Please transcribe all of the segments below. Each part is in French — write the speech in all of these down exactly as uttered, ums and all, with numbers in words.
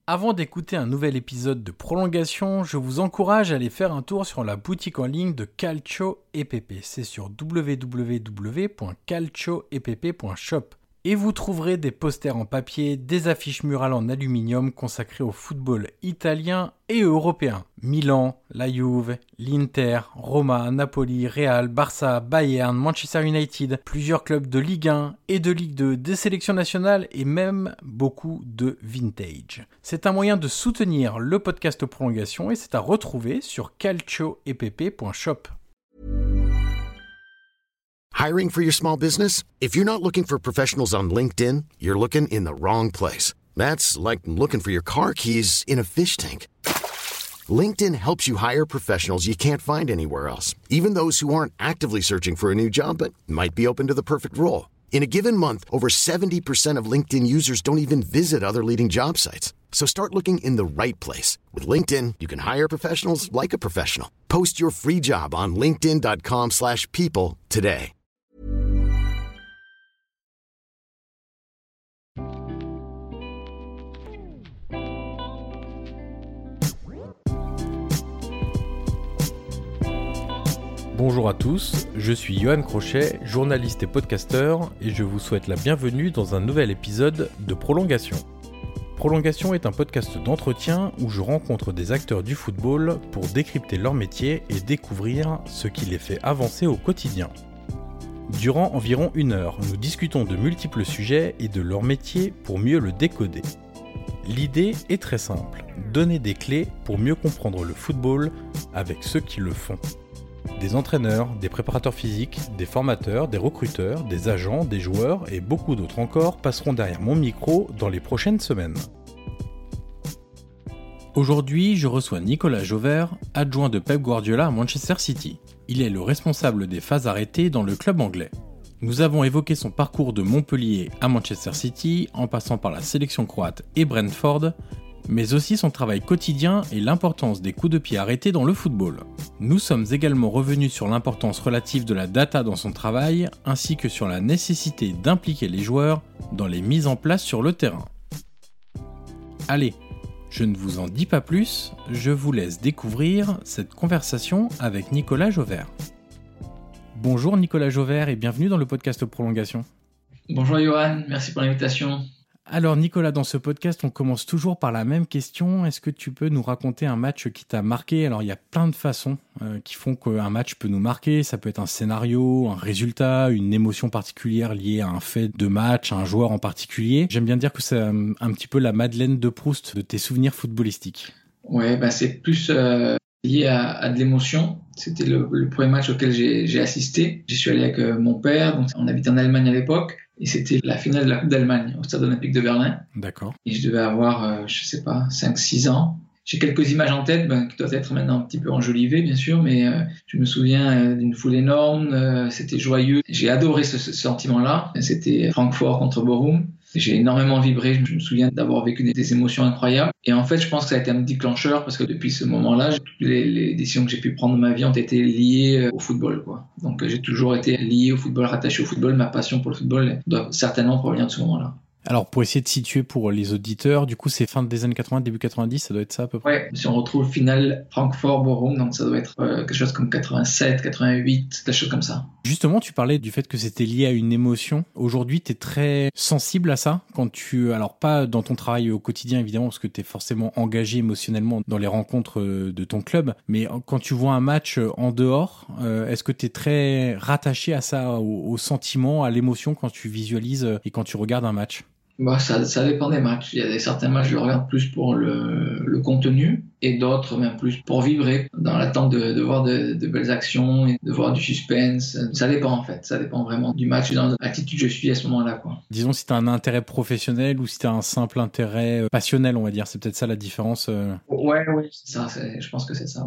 Avant d'écouter un nouvel épisode de Prolongation, je vous encourage à aller faire un tour sur la boutique en ligne de Calcio E P P. C'est sur w w w point calcio e p p point shop. Et vous trouverez des posters en papier, des affiches murales en aluminium consacrées au football italien et européen. Milan, la Juve, l'Inter, Roma, Napoli, Real, Barça, Bayern, Manchester United, plusieurs clubs de Ligue un et de Ligue deux, des sélections nationales et même beaucoup de vintage. C'est un moyen de soutenir le podcast Prolongation et c'est à retrouver sur calcio e p p point shop. Hiring for your small business? If you're not looking for professionals on LinkedIn, you're looking in the wrong place. That's like looking for your car keys in a fish tank. LinkedIn helps you hire professionals you can't find anywhere else, even those who aren't actively searching for a new job but might be open to the perfect role. In a given month, over seventy percent of LinkedIn users don't even visit other leading job sites. So start looking in the right place. With LinkedIn, you can hire professionals like a professional. Post your free job on linkedin dot com slash people today. Bonjour à tous, je suis Johan Crochet, journaliste et podcasteur, et je vous souhaite la bienvenue dans un nouvel épisode de Prolongation. Prolongation est un podcast d'entretien où je rencontre des acteurs du football pour décrypter leur métier et découvrir ce qui les fait avancer au quotidien. Durant environ une heure, nous discutons de multiples sujets et de leur métier pour mieux le décoder. L'idée est très simple, donner des clés pour mieux comprendre le football avec ceux qui le font. Des entraîneurs, des préparateurs physiques, des formateurs, des recruteurs, des agents, des joueurs et beaucoup d'autres encore passeront derrière mon micro dans les prochaines semaines. Aujourd'hui, je reçois Nicolas Jauvert, adjoint de Pep Guardiola à Manchester City. Il est le responsable des phases arrêtées dans le club anglais. Nous avons évoqué son parcours de Montpellier à Manchester City, en passant par la sélection croate et Brentford, mais aussi son travail quotidien et l'importance des coups de pied arrêtés dans le football. Nous sommes également revenus sur l'importance relative de la data dans son travail, ainsi que sur la nécessité d'impliquer les joueurs dans les mises en place sur le terrain. Allez, je ne vous en dis pas plus, je vous laisse découvrir cette conversation avec Nicolas Jauvert. Bonjour Nicolas Jauvert et bienvenue dans le podcast Prolongation. Bonjour Johan, merci pour l'invitation. Alors Nicolas, dans ce podcast, on commence toujours par la même question. Est-ce que tu peux nous raconter un match qui t'a marqué ? Alors il y a plein de façons euh, qui font qu'un match peut nous marquer. Ça peut être un scénario, un résultat, une émotion particulière liée à un fait de match, à un joueur en particulier. J'aime bien dire que c'est un, un petit peu la Madeleine de Proust de tes souvenirs footballistiques. Ouais, bah c'est plus euh, lié à, à de l'émotion. C'était le, le premier match auquel j'ai, j'ai assisté. J'y suis allé avec euh, mon père, donc on habitait en Allemagne à l'époque. Et c'était la finale de la Coupe d'Allemagne au Stade Olympique de Berlin. D'accord. Et je devais avoir, euh, je sais pas, cinq six ans. J'ai quelques images en tête, ben, qui doivent être maintenant un petit peu enjolivées, bien sûr, mais euh, je me souviens euh, d'une foule énorme, euh, c'était joyeux. J'ai adoré ce, ce sentiment-là. C'était Francfort contre Bochum. J'ai énormément vibré, je me souviens d'avoir vécu des, des émotions incroyables. Et en fait, je pense que ça a été un déclencheur parce que depuis ce moment-là, toutes les, les décisions que j'ai pu prendre dans ma vie ont été liées au football, quoi. Donc j'ai toujours été lié au football, rattaché au football. Ma passion pour le football doit certainement provenir de ce moment-là. Alors, pour essayer de situer pour les auditeurs, du coup, c'est fin des années quatre-vingts, début quatre-vingt-dix, ça doit être ça à peu près. Ouais, si on retrouve finale Francfort-Bochum, donc ça doit être euh, quelque chose comme quatre-vingt-sept, quatre-vingt-huit, quelque chose comme ça. Justement, tu parlais du fait que c'était lié à une émotion. Aujourd'hui, tu es très sensible à ça quand tu... Alors, pas dans ton travail au quotidien, évidemment, parce que tu es forcément engagé émotionnellement dans les rencontres de ton club, mais quand tu vois un match en dehors, euh, est-ce que tu es très rattaché à ça, au, au sentiment, à l'émotion quand tu visualises et quand tu regardes un match ? Bah, ça, ça dépend des matchs. Il y a des, certains matchs, je regarde plus pour le, le contenu et d'autres même plus pour vibrer dans l'attente de, de voir de, de belles actions et de voir du suspense. Ça dépend en fait. Ça dépend vraiment du match et dans l'attitude que je suis à ce moment-là, quoi. Disons si t'as un intérêt professionnel ou si t'as un simple intérêt passionnel, on va dire. C'est peut-être ça la différence. Euh... Ouais, ouais, c'est ça. C'est, je pense que c'est ça, ouais.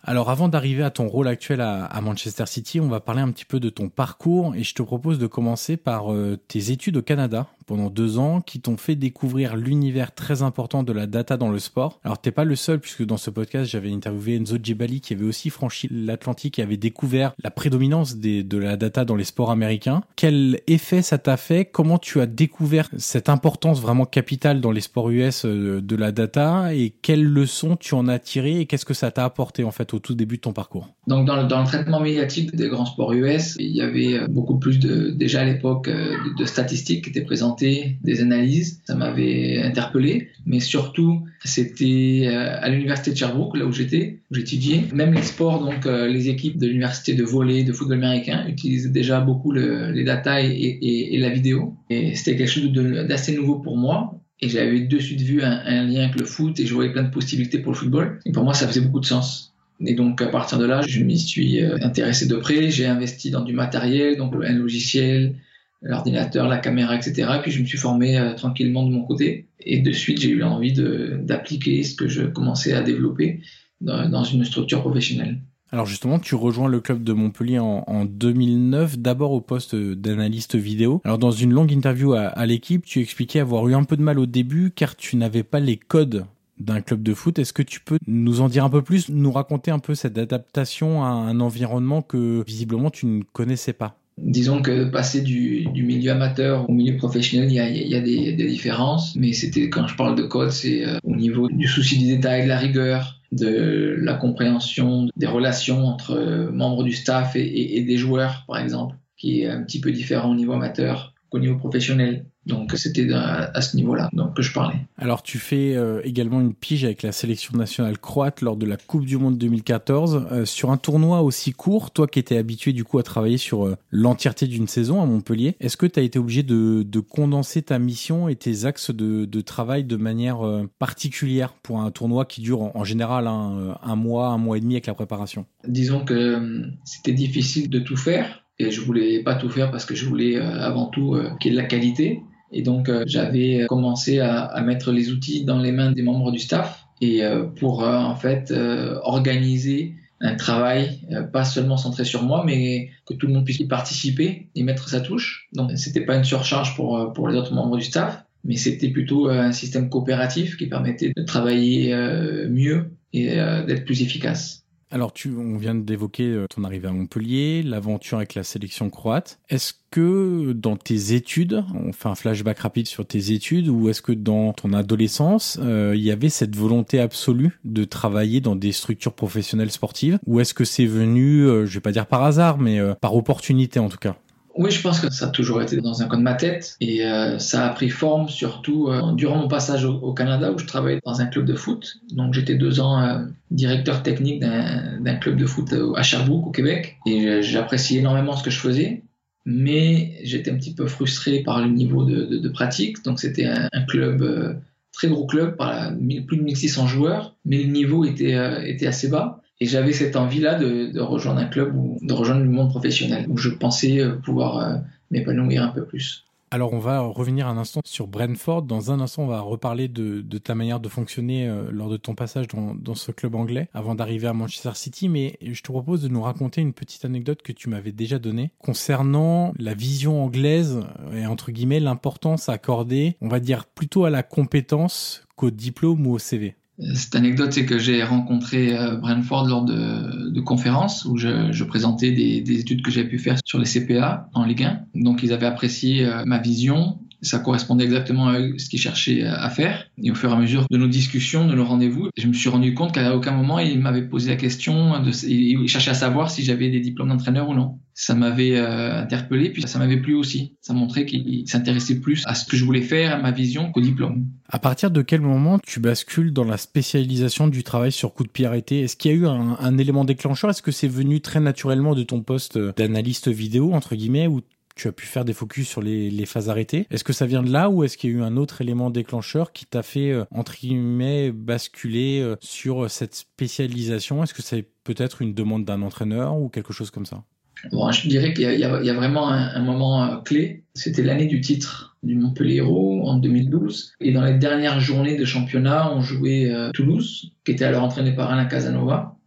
Alors avant d'arriver à ton rôle actuel à, à Manchester City, on va parler un petit peu de ton parcours et je te propose de commencer par euh, tes études au Canada pendant deux ans qui t'ont fait découvrir l'univers très important de la data dans le sport. Alors t'es pas le seul puisque dans ce podcast j'avais interviewé Enzo Djebali qui avait aussi franchi l'Atlantique et avait découvert la prédominance des, de la data dans les sports américains. Quel effet ça t'a fait? Comment tu as découvert cette importance vraiment capitale dans les sports U S euh, de la data et quelles leçons tu en as tirées et qu'est-ce que ça t'a apporté en fait au tout début de ton parcours? Donc dans le, dans le traitement médiatique des grands sports U S, il y avait beaucoup plus de, déjà à l'époque, de, de statistiques qui étaient présentées, des analyses. Ça m'avait interpellé, mais surtout c'était à l'université de Sherbrooke, là où j'étais, où j'étudiais. Même les sports, donc les équipes de l'université de volley, de football américain utilisaient déjà beaucoup le, les data et, et, et la vidéo. Et c'était quelque chose de, d'assez nouveau pour moi. Et j'avais de suite vu un, un lien avec le foot et je voyais plein de possibilités pour le football. Et pour moi, ça faisait beaucoup de sens. Et donc, à partir de là, je m'y suis intéressé de près. J'ai investi dans du matériel, donc un logiciel, l'ordinateur, la caméra, et cetera. Puis, je me suis formé euh, tranquillement de mon côté. Et de suite, j'ai eu envie de, d'appliquer ce que je commençais à développer dans, dans une structure professionnelle. Alors justement, tu rejoins le club de Montpellier en, en deux mille neuf, d'abord au poste d'analyste vidéo. Alors dans une longue interview à, à l'équipe, tu expliquais avoir eu un peu de mal au début car tu n'avais pas les codes d'un club de foot. Est-ce que tu peux nous en dire un peu plus, nous raconter un peu cette adaptation à un environnement que visiblement tu ne connaissais pas? Disons que passer du, du milieu amateur au milieu professionnel, il y a, il y a des, des différences, mais c'était, quand je parle de code, c'est euh, au niveau du souci du détail, de la rigueur, de la compréhension des relations entre euh, membres du staff et, et, et des joueurs, par exemple, qui est un petit peu différent au niveau amateur qu'au niveau professionnel. Donc c'était à, à ce niveau-là donc, que je parlais. Alors tu fais euh, également une pige avec la sélection nationale croate lors de la Coupe du Monde deux mille quatorze. Euh, sur un tournoi aussi court, toi qui étais habitué du coup à travailler sur euh, l'entièreté d'une saison à Montpellier, est-ce que tu as été obligé de, de condenser ta mission et tes axes de, de travail de manière euh, particulière pour un tournoi qui dure en, en général un, un mois, un mois et demi avec la préparation? Disons que euh, c'était difficile de tout faire. Et je voulais pas tout faire parce que je voulais euh, avant tout euh, qu'il y ait de la qualité. Et donc euh, j'avais commencé à, à mettre les outils dans les mains des membres du staff et euh, pour euh, en fait euh, organiser un travail euh, pas seulement centré sur moi, mais que tout le monde puisse y participer et mettre sa touche. Donc c'était pas une surcharge pour pour les autres membres du staff, mais c'était plutôt un système coopératif qui permettait de travailler euh, mieux et euh, d'être plus efficace. Alors, tu, on vient d'évoquer ton arrivée à Montpellier, l'aventure avec la sélection croate. Est-ce que dans tes études, on fait un flashback rapide sur tes études, ou est-ce que dans ton adolescence, euh, il y avait cette volonté absolue de travailler dans des structures professionnelles sportives, ou est-ce que c'est venu, euh, je vais pas dire par hasard, mais euh, par opportunité en tout cas? Oui, je pense que ça a toujours été dans un coin de ma tête et euh, ça a pris forme surtout euh, durant mon passage au, au Canada où je travaillais dans un club de foot. Donc j'étais deux ans euh, directeur technique d'un, d'un club de foot à Sherbrooke au Québec et j'appréciais énormément ce que je faisais, mais j'étais un petit peu frustré par le niveau de, de, de pratique. Donc c'était un, un club, euh, très gros club, par la, plus de mille six cents joueurs, mais le niveau était, euh, était assez bas. Et j'avais cette envie-là de, de rejoindre un club ou de rejoindre le monde professionnel où je pensais pouvoir euh, m'épanouir un peu plus. Alors on va revenir un instant sur Brentford. Dans un instant, on va reparler de, de ta manière de fonctionner euh, lors de ton passage dans, dans ce club anglais avant d'arriver à Manchester City. Mais je te propose de nous raconter une petite anecdote que tu m'avais déjà donnée concernant la vision anglaise et entre guillemets l'importance accordée, on va dire plutôt à la compétence qu'au diplôme ou au C V. Cette anecdote, c'est que j'ai rencontré Brentford lors de, de conférences où je, je présentais des, des études que j'avais pu faire sur les C P A en Ligue un. Donc, ils avaient apprécié ma vision. Ça correspondait exactement à ce qu'ils cherchaient à faire. Et au fur et à mesure de nos discussions, de nos rendez-vous, je me suis rendu compte qu'à aucun moment, ils m'avaient posé la question, de, ils cherchaient à savoir si j'avais des diplômes d'entraîneur ou non. Ça m'avait euh, interpellé, puis ça m'avait plu aussi. Ça montrait qu'ils s'intéressaient plus à ce que je voulais faire, à ma vision, qu'au diplôme. À partir de quel moment tu bascules dans la spécialisation du travail sur coup de pied arrêté? Est-ce qu'il y a eu un, un élément déclencheur? Est-ce que c'est venu très naturellement de ton poste d'analyste vidéo, entre guillemets, où tu as pu faire des focus sur les, les phases arrêtées? Est-ce que ça vient de là ou est-ce qu'il y a eu un autre élément déclencheur qui t'a fait, euh, entre guillemets, basculer euh, sur cette spécialisation? Est-ce que c'est peut-être une demande d'un entraîneur ou quelque chose comme ça? Bon, je dirais qu'il y a, il y a, il y a vraiment un, un moment euh, clé. C'était l'année du titre du Montpellier Hérault en deux mille douze. Et dans les dernières journées de championnat, on jouait euh, Toulouse, qui était alors entraîné par Alain Casanova.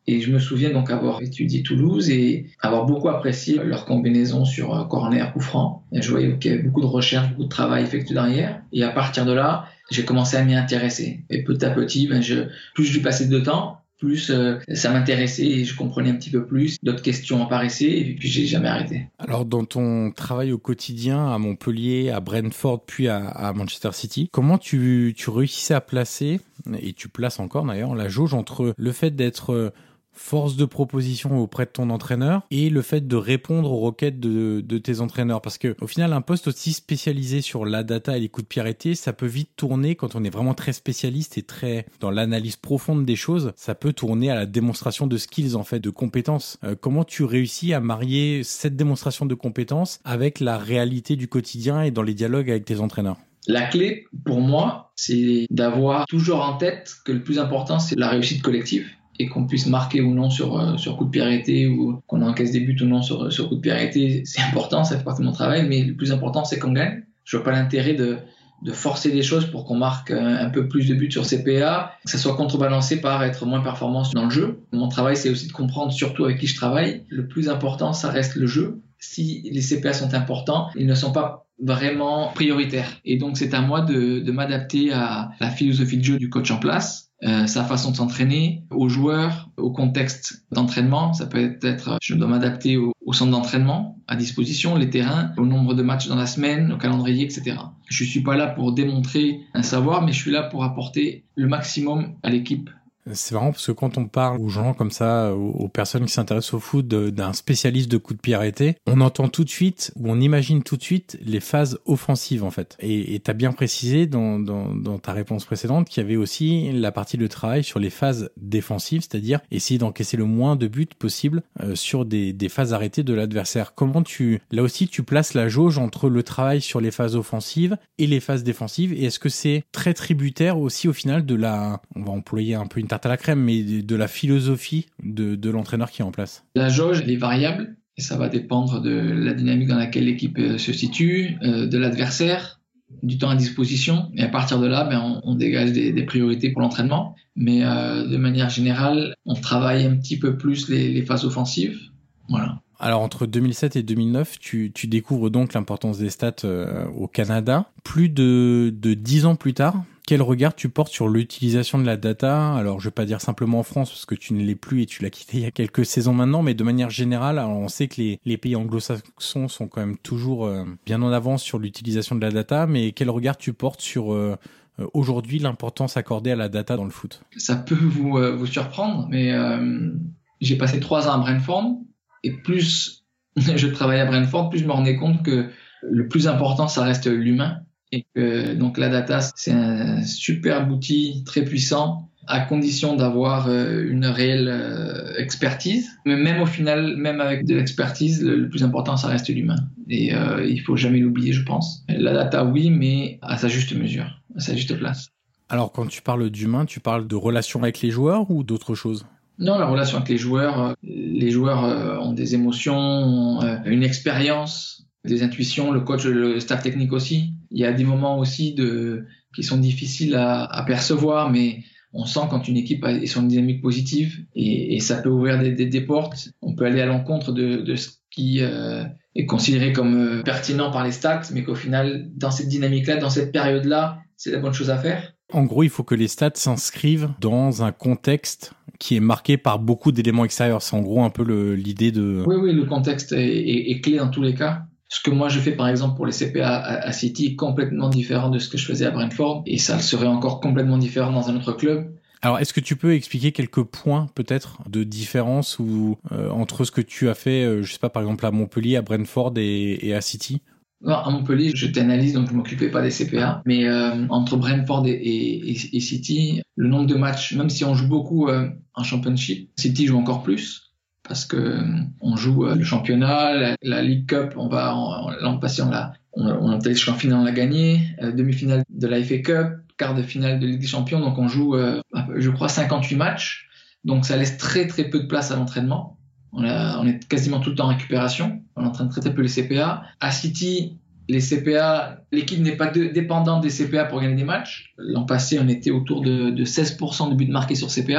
Et je me souviens donc avoir étudié Toulouse et avoir beaucoup apprécié leur combinaison sur corner, coup franc. Et je voyais qu'il y avait beaucoup de recherche, beaucoup de travail effectué derrière. Et à partir de là, j'ai commencé à m'y intéresser. Et petit à petit, ben je, plus je lui passais de temps, plus euh, ça m'intéressait et je comprenais un petit peu plus. D'autres questions apparaissaient et puis j'ai jamais arrêté. Alors dans ton travail au quotidien à Montpellier, à Brentford puis à, à Manchester City, comment tu, tu réussissais à placer, et tu places encore d'ailleurs, la jauge entre le fait d'être force de proposition auprès de ton entraîneur et le fait de répondre aux requêtes de, de tes entraîneurs? Parce que au final, un poste aussi spécialisé sur la data et les coups de pied arrêtés, ça peut vite tourner, quand on est vraiment très spécialiste et très dans l'analyse profonde des choses, ça peut tourner à la démonstration de skills, en fait, de compétences. Euh, comment tu réussis à marier cette démonstration de compétences avec la réalité du quotidien et dans les dialogues avec tes entraîneurs? La clé, pour moi, c'est d'avoir toujours en tête que le plus important, c'est la réussite collective. Et qu'on puisse marquer ou non sur, euh, sur coup de pied arrêté ou qu'on encaisse des buts ou non sur, sur coup de pied arrêté, c'est important, ça fait partie de mon travail, mais le plus important, c'est qu'on gagne. Je vois pas l'intérêt de, de forcer des choses pour qu'on marque un, un peu plus de buts sur C P A, que ça soit contrebalancé par être moins performant dans le jeu. Mon travail, c'est aussi de comprendre surtout avec qui je travaille. Le plus important, ça reste le jeu. Si les C P A sont importants, ils ne sont pas vraiment prioritaires. Et donc, c'est à moi de, de m'adapter à la philosophie de jeu du coach en place. Euh, sa façon de s'entraîner, aux joueurs, au contexte d'entraînement. Ça peut être, je dois m'adapter au, au centre d'entraînement à disposition, les terrains, au nombre de matchs dans la semaine, au calendrier, et cetera. Je suis pas là pour démontrer un savoir, mais je suis là pour apporter le maximum à l'équipe. C'est marrant parce que quand on parle aux gens comme ça, aux, aux personnes qui s'intéressent au foot, de, d'un spécialiste de coups de pied arrêtés, on entend tout de suite, ou on imagine tout de suite les phases offensives en fait. Et tu as bien précisé dans, dans, dans ta réponse précédente qu'il y avait aussi la partie de travail sur les phases défensives, c'est-à-dire essayer d'encaisser le moins de buts possible euh, sur des, des phases arrêtées de l'adversaire. Comment tu, là aussi, tu places la jauge entre le travail sur les phases offensives et les phases défensives, et est-ce que c'est très tributaire aussi au final de la, on va employer un peu une tarte à la crème, mais de la philosophie de, de l'entraîneur qui est en place? La jauge, elle est variable et ça va dépendre de la dynamique dans laquelle l'équipe se situe, euh, de l'adversaire, du temps à disposition. Et à partir de là, ben, on, on dégage des, des priorités pour l'entraînement. Mais euh, de manière générale, on travaille un petit peu plus les, les phases offensives. Voilà. Alors entre deux mille sept et deux mille neuf, tu, tu découvres donc l'importance des stats euh, au Canada. Plus de, de dix ans plus tard, quel regard tu portes sur l'utilisation de la data? Alors je vais pas dire simplement en France parce que tu ne l'es plus et tu l'as quitté il y a quelques saisons maintenant, mais de manière générale, alors on sait que les, les pays anglo-saxons sont quand même toujours euh, bien en avance sur l'utilisation de la data, mais quel regard tu portes sur euh, aujourd'hui l'importance accordée à la data dans le foot? Ça peut vous, euh, vous surprendre, mais euh, j'ai passé trois ans à Brentford. Et plus je travaillais à Brentford, plus je me rendais compte que le plus important, ça reste l'humain. Et que donc la data, c'est un superbe outil très puissant, à condition d'avoir une réelle expertise. Mais même au final, même avec de l'expertise, le, le plus important, ça reste l'humain. Et euh, il faut jamais l'oublier, je pense. La data, oui, mais à sa juste mesure, à sa juste place. Alors quand tu parles d'humain, tu parles de relation avec les joueurs ou d'autres choses? Non, la relation avec les joueurs, les joueurs ont des émotions, ont une expérience, des intuitions, le coach, le staff technique aussi. Il y a des moments aussi de, qui sont difficiles à, à percevoir, mais on sent quand une équipe est sur une dynamique positive et, et ça peut ouvrir des, des, des portes. On peut aller à l'encontre de, de ce qui euh, est considéré comme pertinent par les stats, mais qu'au final, dans cette dynamique-là, dans cette période-là, c'est la bonne chose à faire. En gros, il faut que les stats s'inscrivent dans un contexte qui est marqué par beaucoup d'éléments extérieurs. C'est en gros un peu le, l'idée de... Oui, oui, le contexte est, est, est clé dans tous les cas. Ce que moi je fais par exemple pour les C P A à, à City est complètement différent de ce que je faisais à Brentford et ça serait encore complètement différent dans un autre club. Alors, est-ce que tu peux expliquer quelques points peut-être de différence ou euh, entre ce que tu as fait, euh, je sais pas, par exemple à Montpellier, à Brentford et, et à City? Non, à Montpellier, j'étais analyste, donc je m'occupais pas des C P A. Mais euh, entre Brentford et, et, et City, le nombre de matchs, même si on joue beaucoup euh, en Championship, City joue encore plus parce que euh, on joue euh, le championnat, la, la League Cup, on va en, l'an passé on l'a, on, on a été en finale, on l'a gagné, euh, demi-finale de la F A Cup, quart de finale de Ligue des Champions, donc on joue, euh, je crois, cinquante-huit matchs. Donc ça laisse très très peu de place à l'entraînement. On, a, on est quasiment tout le temps en récupération. On entraîne très très peu les C P A. À City, les C P A, l'équipe n'est pas de, dépendante des C P A pour gagner des matchs. L'an passé, on était autour de, de seize pour cent de buts marqués sur C P A.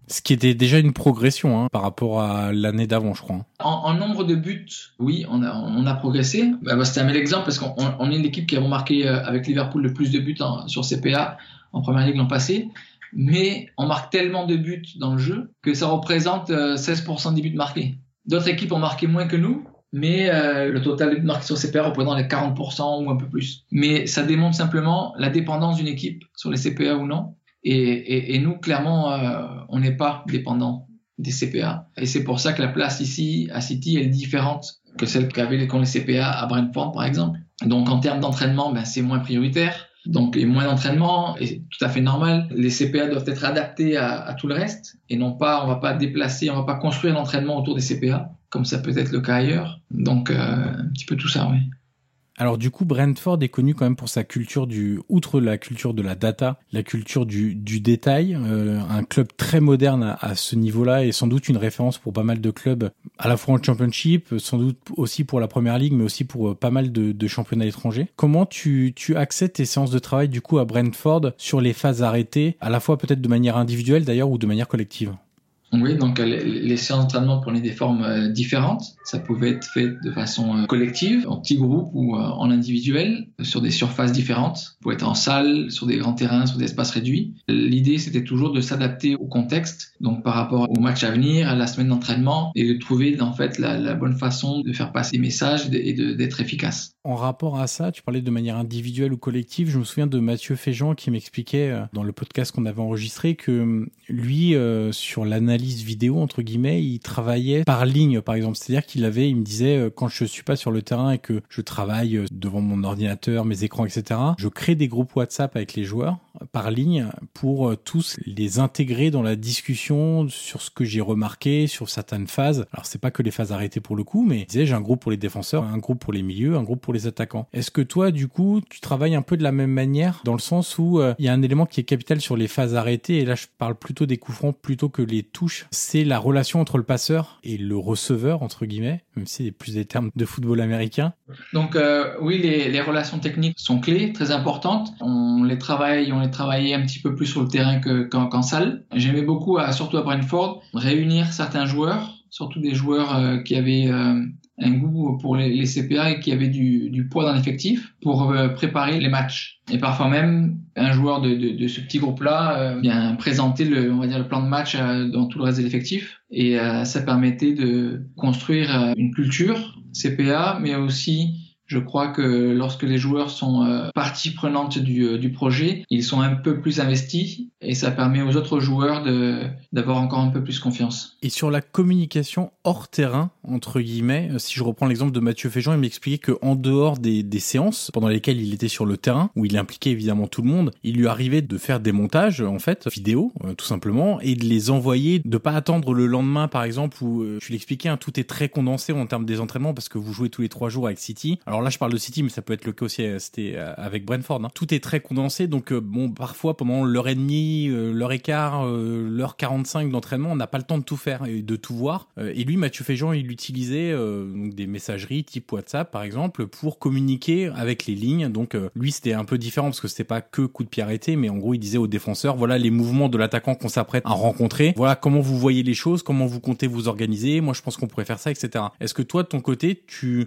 Ce qui était déjà une progression hein, par rapport à l'année d'avant, je crois. En, en nombre de buts, oui, on a, on a progressé. Bah, bah, c'était un bel exemple parce qu'on on est l'équipe qui a remarqué euh, avec Liverpool le plus de buts en, sur C P A en première ligue l'an passé. Mais on marque tellement de buts dans le jeu que ça représente euh, seize pour cent des buts marqués. D'autres équipes ont marqué moins que nous, mais euh, le total de buts marqués sur C P A représente les quarante pour cent ou un peu plus. Mais ça démontre simplement la dépendance d'une équipe sur les C P A ou non. Et, et, et nous, clairement, euh, on n'est pas dépendant des C P A. Et c'est pour ça que la place ici, à City, elle est différente que celle qu'avaient les, les C P A à Brentford, par exemple. Donc, en termes d'entraînement, ben, c'est moins prioritaire. Donc, et moins d'entraînement, et c'est tout à fait normal. Les C P A doivent être adaptés à, à tout le reste. Et non pas, on va pas déplacer, on va pas construire l'entraînement autour des C P A, comme ça peut être le cas ailleurs. Donc, euh, un petit peu tout ça, oui. Alors du coup, Brentford est connu quand même pour sa culture du, outre la culture de la data, la culture du, du détail, euh, un club très moderne à, à ce niveau-là et sans doute une référence pour pas mal de clubs, à la fois en Championship, sans doute aussi pour la Première Ligue, mais aussi pour pas mal de, de championnats étrangers. Comment tu, tu accèdes tes séances de travail du coup à Brentford sur les phases arrêtées, à la fois peut-être de manière individuelle d'ailleurs ou de manière collective? Oui, donc les, les séances d'entraînement prenaient des formes euh, différentes. Ça pouvait être fait de façon euh, collective, en petits groupes ou euh, en individuel, sur des surfaces différentes. Ça pouvait être en salle, sur des grands terrains, sur des espaces réduits. L'idée, c'était toujours de s'adapter au contexte, donc par rapport au match à venir, à la semaine d'entraînement, et de trouver en fait la, la bonne façon de faire passer les messages et de, d'être efficace. En rapport à ça, tu parlais de manière individuelle ou collective. Je me souviens de Mathieu Féjean qui m'expliquait euh, dans le podcast qu'on avait enregistré que lui, euh, sur l'analyse vidéo, entre guillemets, il travaillait par ligne, par exemple. C'est-à-dire qu'il avait, il me disait, euh, quand je suis pas sur le terrain et que je travaille euh, devant mon ordinateur, mes écrans, et cetera, je crée des groupes WhatsApp avec les joueurs par ligne pour euh, tous les intégrer dans la discussion sur ce que j'ai remarqué, sur certaines phases. Alors, c'est pas que les phases arrêtées pour le coup, mais il disait, j'ai un groupe pour les défenseurs, un groupe pour les milieux, un groupe pour les attaquants. Est-ce que toi, du coup, tu travailles un peu de la même manière, dans le sens où il euh, y a un élément qui est capital sur les phases arrêtées, et là je parle plutôt des coups francs plutôt que les touches, c'est la relation entre le passeur et le receveur, entre guillemets, même si c'est plus des termes de football américain. Donc euh, oui, les, les relations techniques sont clés, très importantes. On les travaille, on les travaillait un petit peu plus sur le terrain que, qu'en, qu'en salle. J'aimais beaucoup, à, surtout à Brentford, réunir certains joueurs, surtout des joueurs euh, qui avaient euh, un goût pour les, les C P A et qui avaient du, du poids dans l'effectif pour euh, préparer les matchs. Et parfois même, un joueur de, de, de ce petit groupe-là euh, vient présenter le, on va dire, le plan de match euh, dans tout le reste de l'effectif. Et euh, ça permettait de construire euh, une culture C P A, mais aussi, je crois que lorsque les joueurs sont euh, partie prenante du, euh, du projet, ils sont un peu plus investis et ça permet aux autres joueurs de, d'avoir encore un peu plus confiance. Et sur la communication hors terrain, entre guillemets, si je reprends l'exemple de Mathieu Féjean, il m'expliquait qu'en dehors des, des séances pendant lesquelles il était sur le terrain, où il impliquait évidemment tout le monde, il lui arrivait de faire des montages, en fait, vidéo, euh, tout simplement, et de les envoyer, de pas attendre le lendemain, par exemple, où euh, tu l'expliquais, hein, tout est très condensé en termes des entraînements parce que vous jouez tous les trois jours avec City. Alors là, je parle de City, mais ça peut être le cas aussi, c'était avec Brentford. Hein. Tout est très condensé, donc euh, bon, parfois pendant l'heure et demie, euh, l'heure et quart, euh, l'heure quarante-cinq d'entraînement, on n'a pas le temps de tout faire et de tout voir. Euh, et lui, Mathieu Féjean, il utilisait euh, donc des messageries type WhatsApp, par exemple, pour communiquer avec les lignes. Donc euh, lui, c'était un peu différent parce que c'était pas que coup de pied arrêté, mais en gros, il disait aux défenseurs, voilà les mouvements de l'attaquant qu'on s'apprête à rencontrer. Voilà comment vous voyez les choses, comment vous comptez vous organiser. Moi, je pense qu'on pourrait faire ça, et cetera. Est-ce que toi, de ton côté, tu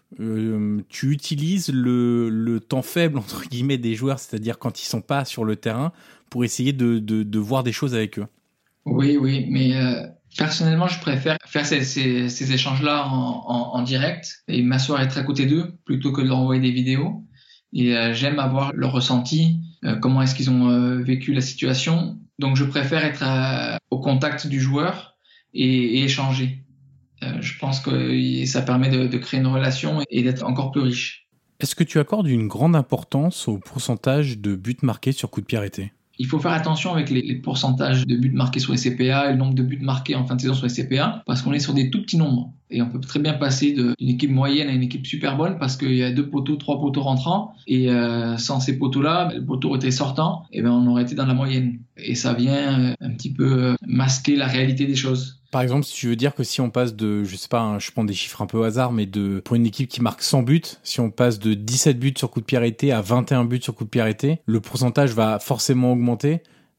Euh, tu utilises le, le temps faible entre guillemets des joueurs, c'est-à-dire quand ils sont pas sur le terrain, pour essayer de, de, de voir des choses avec eux? Oui, oui, mais euh, personnellement, je préfère faire ces, ces, ces échanges-là en, en, en direct et m'asseoir et être à côté d'eux plutôt que de leur envoyer des vidéos. Et euh, j'aime avoir leur ressenti, euh, comment est-ce qu'ils ont euh, vécu la situation. Donc, je préfère être à, au contact du joueur et, et échanger. Euh, je pense que ça permet de, de créer une relation et d'être encore plus riche. Est-ce que tu accordes une grande importance au pourcentage de buts marqués sur coup de pied arrêté? Il faut faire attention avec les, les pourcentages de buts marqués sur les C P A et le nombre de buts marqués en fin de saison sur les C P A, parce qu'on est sur des tout petits nombres. Et on peut très bien passer d'une équipe moyenne à une équipe super bonne parce qu'il y a deux poteaux, trois poteaux rentrants. Et euh, sans ces poteaux-là, le poteau était sortant, et ben on aurait été dans la moyenne. Et ça vient un petit peu masquer la réalité des choses. Par exemple, si tu veux dire que si on passe de, je sais pas, hein, je prends des chiffres un peu au hasard, mais de, pour une équipe qui marque cent buts, si on passe de dix-sept buts sur coup de pied arrêté à vingt et un buts sur coup de pied arrêté, le pourcentage va forcément augmenter.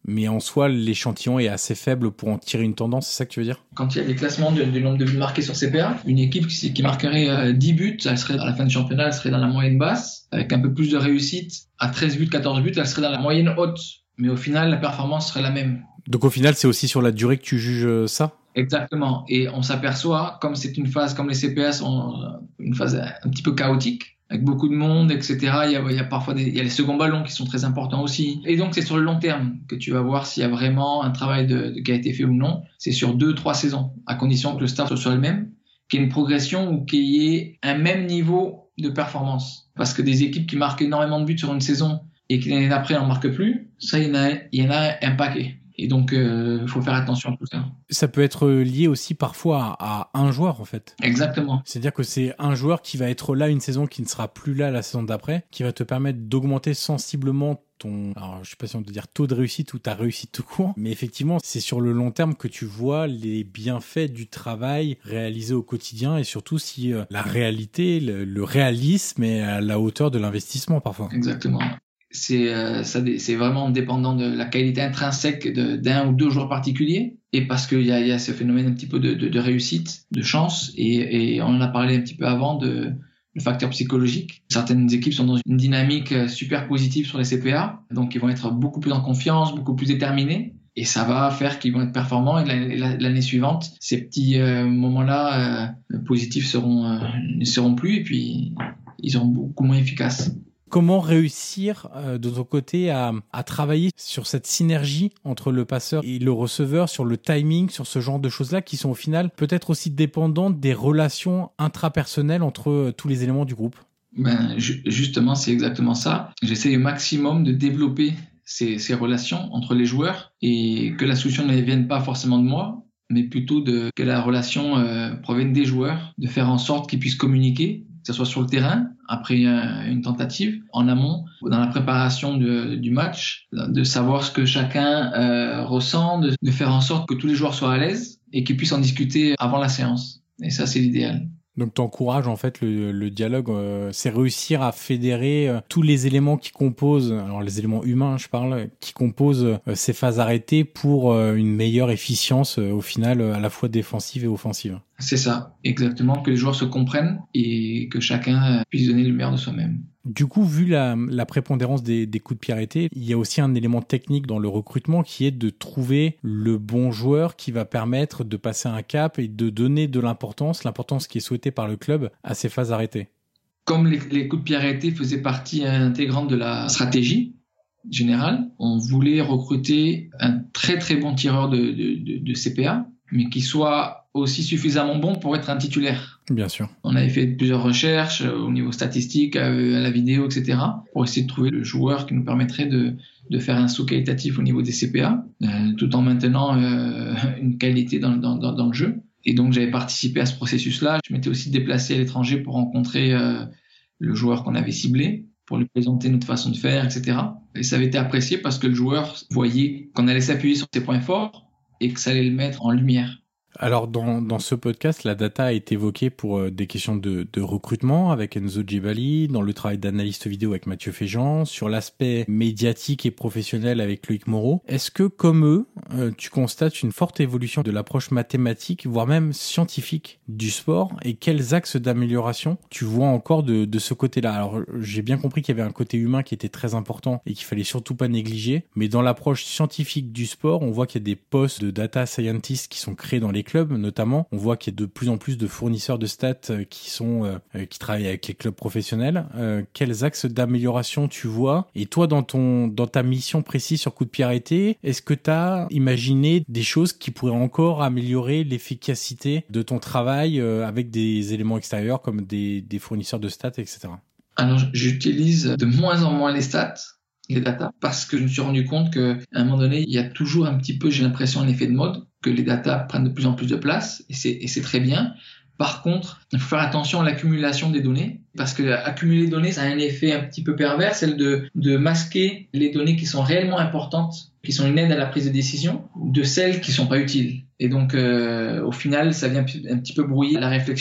mais en soi, l'échantillon est assez faible pour en tirer une tendance, c'est ça que tu veux dire ? Quand il y a des classements du, du nombre de buts marqués sur C P A, une équipe qui, qui marquerait euh, dix buts, elle serait à la fin du championnat, elle serait dans la moyenne basse. Avec un peu plus de réussite, à treize buts, quatorze buts, elle serait dans la moyenne haute. Mais au final, la performance serait la même. Donc au final, c'est aussi sur la durée que tu juges ça ? Exactement. Et on s'aperçoit, comme c'est une phase, comme les C P A sont une phase un petit peu chaotique, avec beaucoup de monde, et cetera. Il y a, il y a parfois des, il y a les seconds ballons qui sont très importants aussi. Et donc, c'est sur le long terme que tu vas voir s'il y a vraiment un travail de, de, qui a été fait ou non. C'est sur deux, trois saisons, à condition que le staff soit le même, qu'il y ait une progression ou qu'il y ait un même niveau de performance. Parce que des équipes qui marquent énormément de buts sur une saison et qui l'année d'après n'en marquent plus, ça, il y en a, il y en a un paquet. Et donc, il euh, faut faire attention à tout ça. Ça peut être lié aussi parfois à, à un joueur, en fait. Exactement. C'est-à-dire que c'est un joueur qui va être là une saison, qui ne sera plus là la saison d'après, qui va te permettre d'augmenter sensiblement ton, alors je sais pas si on peut dire taux de réussite ou ta réussite tout court, mais effectivement, c'est sur le long terme que tu vois les bienfaits du travail réalisé au quotidien et surtout si euh, la réalité, le, le réalisme est à la hauteur de l'investissement parfois. Exactement. C'est, euh, ça, c'est vraiment dépendant de la qualité intrinsèque de, d'un ou deux joueurs particuliers et parce qu'il y a, il y a ce phénomène un petit peu de, de, de réussite, de chance et, et on en a parlé un petit peu avant de le facteur psychologique. Certaines équipes sont dans une dynamique super positive sur les C P A, donc ils vont être beaucoup plus en confiance, beaucoup plus déterminés et ça va faire qu'ils vont être performants et l'année, l'année suivante, ces petits euh, moments-là euh, positifs seront, euh, ne seront plus et puis ils seront beaucoup moins efficaces. Comment réussir euh, de ton côté à, à travailler sur cette synergie entre le passeur et le receveur, sur le timing, sur ce genre de choses-là qui sont au final peut-être aussi dépendantes des relations intrapersonnelles entre euh, tous les éléments du groupe ? Ben, ju- justement, c'est exactement ça. J'essaie au maximum de développer ces, ces relations entre les joueurs et que la solution ne vienne pas forcément de moi, mais plutôt de, que la relation euh, provienne des joueurs, de faire en sorte qu'ils puissent communiquer, que ce soit sur le terrain, après euh, une tentative, en amont, dans la préparation de, du match, de savoir ce que chacun euh, ressent, de, de faire en sorte que tous les joueurs soient à l'aise et qu'ils puissent en discuter avant la séance. Et ça, c'est l'idéal. Donc t'encourages en fait le, le dialogue, euh, c'est réussir à fédérer euh, tous les éléments qui composent, alors les éléments humains je parle, qui composent euh, ces phases arrêtées pour euh, une meilleure efficience euh, au final euh, à la fois défensive et offensive. C'est ça, exactement, que les joueurs se comprennent et que chacun puisse donner le meilleur de soi-même. Du coup, vu la, la prépondérance des, des coups de pied arrêtés, il y a aussi un élément technique dans le recrutement qui est de trouver le bon joueur qui va permettre de passer un cap et de donner de l'importance, l'importance qui est souhaitée par le club à ces phases arrêtées. Comme les, les coups de pied arrêtés faisaient partie intégrante de la stratégie générale, on voulait recruter un très très bon tireur de, de, de, de C P A, mais qui soit aussi suffisamment bon pour être un titulaire. Bien sûr. On avait fait plusieurs recherches au niveau statistique, à la vidéo, et cetera, pour essayer de trouver le joueur qui nous permettrait de, de faire un saut qualitatif au niveau des C P A, euh, tout en maintenant euh, une qualité dans, dans, dans, dans le jeu. Et donc, j'avais participé à ce processus-là. Je m'étais aussi déplacé à l'étranger pour rencontrer euh, le joueur qu'on avait ciblé, pour lui présenter notre façon de faire, et cetera. Et ça avait été apprécié parce que le joueur voyait qu'on allait s'appuyer sur ses points forts et que ça allait le mettre en lumière. Alors dans, dans ce podcast, la data a été évoquée pour euh, des questions de, de recrutement avec Enzo Djibali, dans le travail d'analyste vidéo avec Mathieu Féjean, sur l'aspect médiatique et professionnel avec Loïc Moreau. Est-ce que comme eux, euh, tu constates une forte évolution de l'approche mathématique, voire même scientifique du sport, et quels axes d'amélioration tu vois encore de, de ce côté-là ? Alors j'ai bien compris qu'il y avait un côté humain qui était très important et qu'il fallait surtout pas négliger, mais dans l'approche scientifique du sport, on voit qu'il y a des postes de data scientists qui sont créés dans les clubs notamment. On voit qu'il y a de plus en plus de fournisseurs de stats qui sont euh, qui travaillent avec les clubs professionnels. Euh, quels axes d'amélioration tu vois ? Et toi, dans ton dans ta mission précise sur coup de pied arrêté, est-ce que tu as imaginé des choses qui pourraient encore améliorer l'efficacité de ton travail euh, avec des éléments extérieurs comme des, des fournisseurs de stats, et cetera. Alors, j'utilise de moins en moins les stats, les datas, parce que je me suis rendu compte qu'à un moment donné, il y a toujours un petit peu, j'ai l'impression, un effet de mode, que les datas prennent de plus en plus de place, et c'est, et c'est très bien. Par contre, il faut faire attention à l'accumulation des données, parce que accumuler les données, ça a un effet un petit peu pervers, celle de, de masquer les données qui sont réellement importantes, qui sont une aide à la prise de décision, de celles qui sont pas utiles. Et donc, euh, au final, ça vient un petit peu brouiller la réflexion.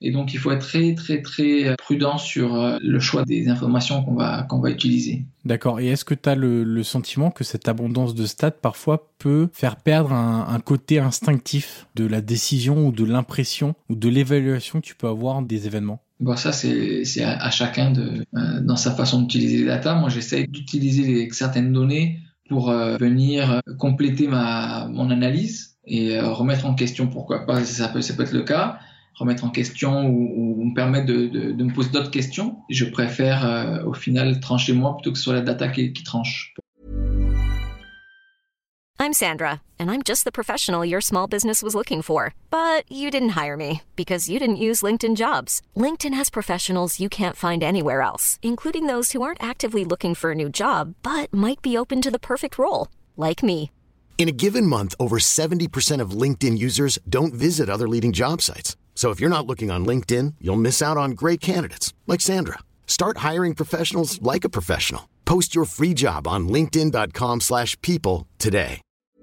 Et donc, il faut être très, très, très prudent sur le choix des informations qu'on va, qu'on va utiliser. D'accord. Et est-ce que tu as le, le sentiment que cette abondance de stats, parfois, peut faire perdre un, un côté instinctif de la décision ou de l'impression ou de l'évaluation que tu peux avoir des événements ? Bon, ça, c'est, c'est à, à chacun de, euh, dans sa façon d'utiliser les data. Moi, j'essaie d'utiliser les, certaines données pour euh, venir compléter ma, mon analyse et euh, remettre en question, pourquoi pas, ça peut, ça peut être le cas, remettre en question ou, ou me permettre de, de, de me poser d'autres questions. Je préfère euh, au final trancher moi plutôt que ce soit la data qui, qui tranche. I'm Sandra, and I'm just the professional your small business was looking for. But you didn't hire me because you didn't use LinkedIn Jobs. LinkedIn has professionals you can't find anywhere else, including those who aren't actively looking for a new job, but might be open to the perfect role, like me. In a given month, over seventy percent of LinkedIn users don't visit other leading job sites. So if you're not looking on LinkedIn, you'll miss out on great candidates like Sandra. Start hiring professionals like a professional. Post your free job on linkedin.com slash people today.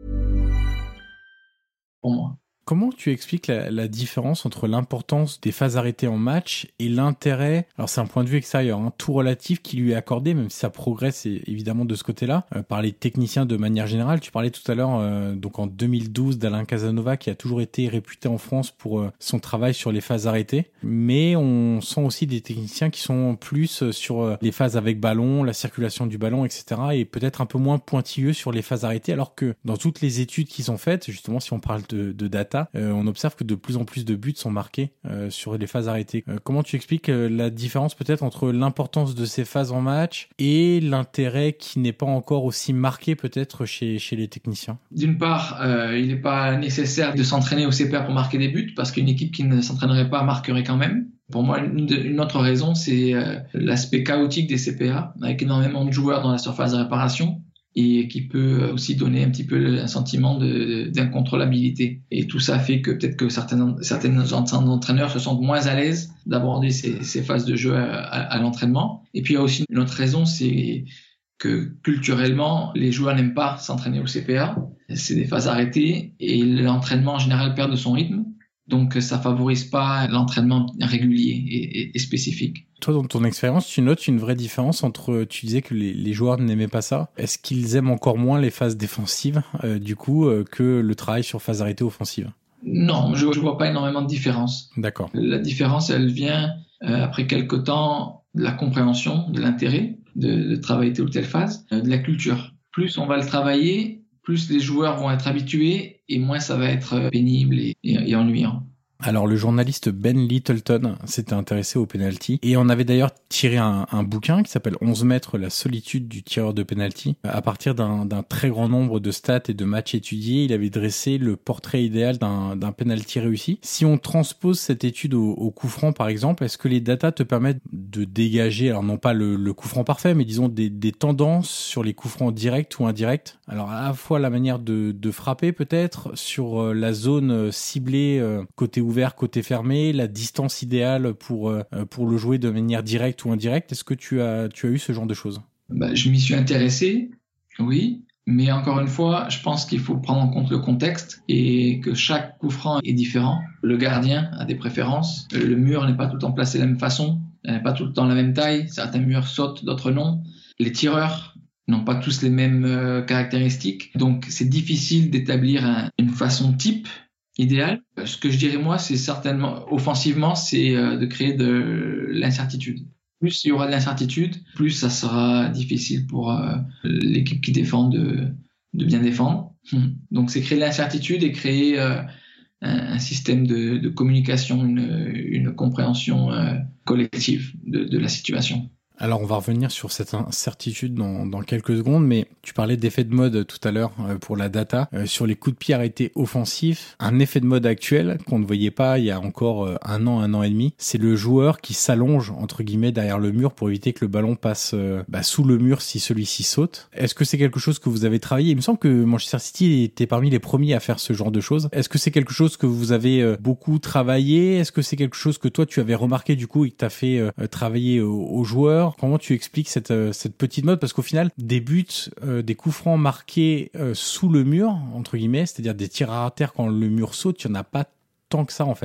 Pour moi. Comment tu expliques la, la différence entre l'importance des phases arrêtées en match et l'intérêt, alors c'est un point de vue extérieur, hein, tout relatif qui lui est accordé, même si ça progresse évidemment de ce côté-là, euh, par les techniciens de manière générale. Tu parlais tout à l'heure, euh, donc en deux mille douze, d'Alain Casanova, qui a toujours été réputé en France pour euh, son travail sur les phases arrêtées, mais on sent aussi des techniciens qui sont plus sur euh, les phases avec ballon, la circulation du ballon, et cetera, et peut-être un peu moins pointilleux sur les phases arrêtées, alors que dans toutes les études qui sont faites, justement si on parle de, de data, Euh, on observe que de plus en plus de buts sont marqués euh, sur les phases arrêtées. Euh, comment tu expliques euh, la différence peut-être entre l'importance de ces phases en match et l'intérêt qui n'est pas encore aussi marqué peut-être chez, chez les techniciens ? D'une part, euh, il n'est pas nécessaire de s'entraîner au C P A pour marquer des buts parce qu'une équipe qui ne s'entraînerait pas marquerait quand même. Pour moi, une, une autre raison, c'est euh, l'aspect chaotique des C P A, avec énormément de joueurs dans la surface de réparation, et qui peut aussi donner un petit peu un sentiment de, d'incontrôlabilité. Et tout ça fait que peut-être que certains, certains entraîneurs se sentent moins à l'aise d'aborder ces, ces phases de jeu à, à, à l'entraînement. Et puis il y a aussi une autre raison, c'est que culturellement, les joueurs n'aiment pas s'entraîner au C P A. C'est des phases arrêtées et l'entraînement en général perd de son rythme. Donc ça favorise pas l'entraînement régulier et, et, et spécifique. Toi, dans ton expérience, tu notes une vraie différence entre, tu disais que les, les joueurs n'aimaient pas ça. Est-ce qu'ils aiment encore moins les phases défensives, euh, du coup, euh, que le travail sur phase arrêtée offensive ? Non, je, je vois pas énormément de différence. D'accord. La différence, elle vient euh, après quelque temps de la compréhension, de l'intérêt de, de travailler telle ou telle phase, euh, de la culture. Plus on va le travailler, plus les joueurs vont être habitués et moins ça va être pénible et, et, et ennuyant. Alors, le journaliste Ben Littleton s'était intéressé au penalty et on avait d'ailleurs tiré un, un bouquin qui s'appelle onze mètres, la solitude du tireur de penalty. À partir d'un, d'un très grand nombre de stats et de matchs étudiés, il avait dressé le portrait idéal d'un, d'un penalty réussi. Si on transpose cette étude au, au coup franc, par exemple, est-ce que les datas te permettent de dégager, alors non pas le, le coup franc parfait, mais disons des, des tendances sur les coups francs directs ou indirects ? Alors, à la fois la manière de, de frapper peut-être, sur la zone ciblée côté ouvert, côté fermé, la distance idéale pour euh, pour le jouer de manière directe ou indirecte. Est-ce que tu as tu as eu ce genre de choses ? Bah, je m'y suis intéressé, oui, mais encore une fois, je pense qu'il faut prendre en compte le contexte et que chaque coup franc est différent. Le gardien a des préférences, le mur n'est pas tout le temps placé de la même façon, il n'est pas tout le temps la même taille, certains murs sautent, d'autres non. Les tireurs n'ont pas tous les mêmes euh, caractéristiques, donc c'est difficile d'établir un, une façon type idéal. Ce que je dirais moi, c'est certainement, offensivement, c'est de créer de l'incertitude. Plus il y aura de l'incertitude, plus ça sera difficile pour euh, l'équipe qui défend de, de bien défendre. Donc c'est créer de l'incertitude et créer euh, un, un système de, de communication, une, une compréhension euh, collective de, de la situation. Alors, on va revenir sur cette incertitude dans, dans quelques secondes, mais tu parlais d'effet de mode tout à l'heure euh, pour la data. Euh, sur les coups de pied arrêtés offensifs, un effet de mode actuel qu'on ne voyait pas il y a encore euh, un an, un an et demi, c'est le joueur qui s'allonge, entre guillemets, derrière le mur pour éviter que le ballon passe euh, bah, sous le mur si celui-ci saute. Est-ce que c'est quelque chose que vous avez travaillé ? Il me semble que Manchester City était parmi les premiers à faire ce genre de choses. Est-ce que c'est quelque chose que vous avez euh, beaucoup travaillé ? Est-ce que c'est quelque chose que toi, tu avais remarqué du coup et que tu as fait euh, travailler aux, aux joueurs ? Comment tu expliques cette, euh, cette petite mode ? Parce qu'au final, des buts, euh, des coups francs marqués euh, sous le mur, entre guillemets, c'est-à-dire des tirs à terre quand le mur saute, il n'y en a pas tant que ça en fait.